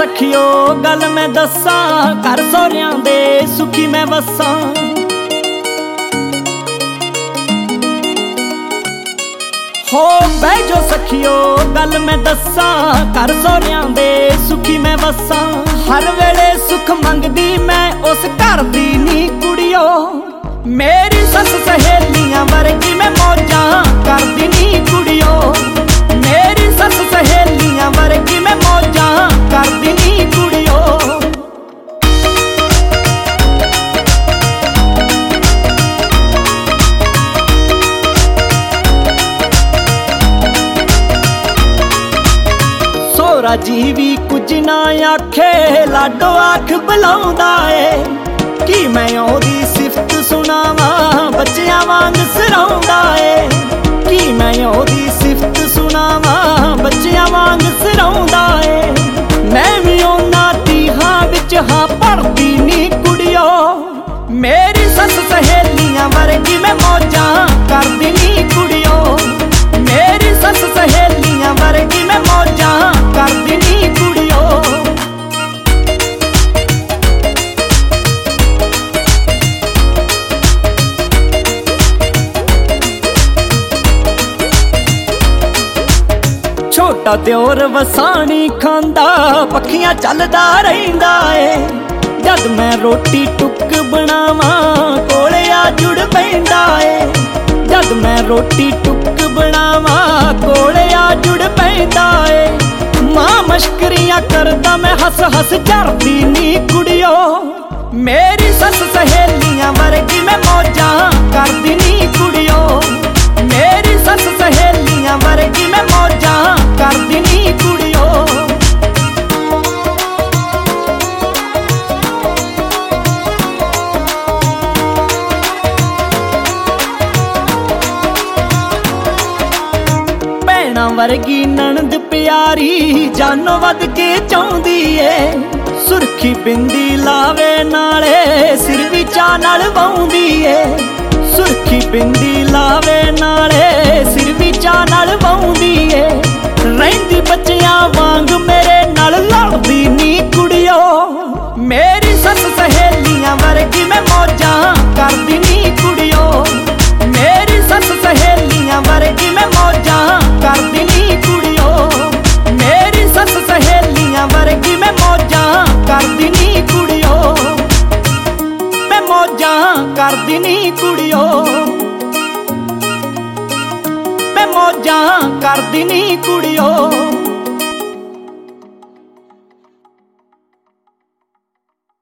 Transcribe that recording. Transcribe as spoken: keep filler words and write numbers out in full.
सखियो गल मैं दसां, घर सौरियां दे सुखी मैं वसां। हो बैजो सखियो गल मैं दसां, घर सौरियां दे सुखी मैं वसां। हर वेले सुख मंगदी मैं उस घर दी नी कुड़ियो, मेरी सस सहेलियां वर्गी मैं मौजां करदी नी कुड़ियो। मेरी सस सहेलियां वर्गी मैं मौजां करदी नी कुड़ियो। सोहरा जी भी कुछ ना आखे, लाडो आख बुलाउंदा ए। कि मैं ओदी सिफत सुनावां, बच्चियां वांग सराउंदा ए। कि मैं ओदी सिफत सुनावां, बच्चियां वांग सराउंदा ए। मैं भी ओना तीहां विच हां भरदी नी कुड़ियो, मेरी सस सहेलियां वर्गी मैं मौजां करदी नी कुड़ियो। मेरी सस सहेलियां वर्गी मैं मौजां करदी नी कुड़ियो। छोटा दियोर वसानी खांदा, पखियां चलदा रहिंदा ए। जद मैं रोटी टुक बनावां, कोले आ जुड़ पैंदा ए। जद मैं रोटी टुक बनावां, कोले आ जुड़ पैंदा ए। मां मश्करियां करदा मैं हस हस झरदी नी कुड़ियो, मेरी सस सहेलियां वर्गी मैं मौजां करदी नी कुड़ियो। मेरी सस सहेलियां वर्गी मैं मौजां करदी नी कुड़ियो। भैणां वर्गी नणद प्यारी, जानो वध के चाहुंदी ए। सुरखी बिंदी लावे नाले, सिर भी चा नाल वाउंदी ए। सुरखी बिंदी लावे नाले, सिर भी चा नाल वाउंदी ए। रहिंदी बच्चियां वांग मेरे नाल लड़दी नी कुड़ियो, मेरी सस सहेलियां वर्गी मैं मौजां करदी नी कुड़ियो। मेरी सस सहेलियां वर्गी मैं मौजां करदी नी कुड़ियो। मेरी सस सहेलियां वर्गी मैं मौजां करदी नी कुड़ियो। मैं मौजां करदी नी कुड़ियो। मैं मौजां करदी नी कुड़ियो।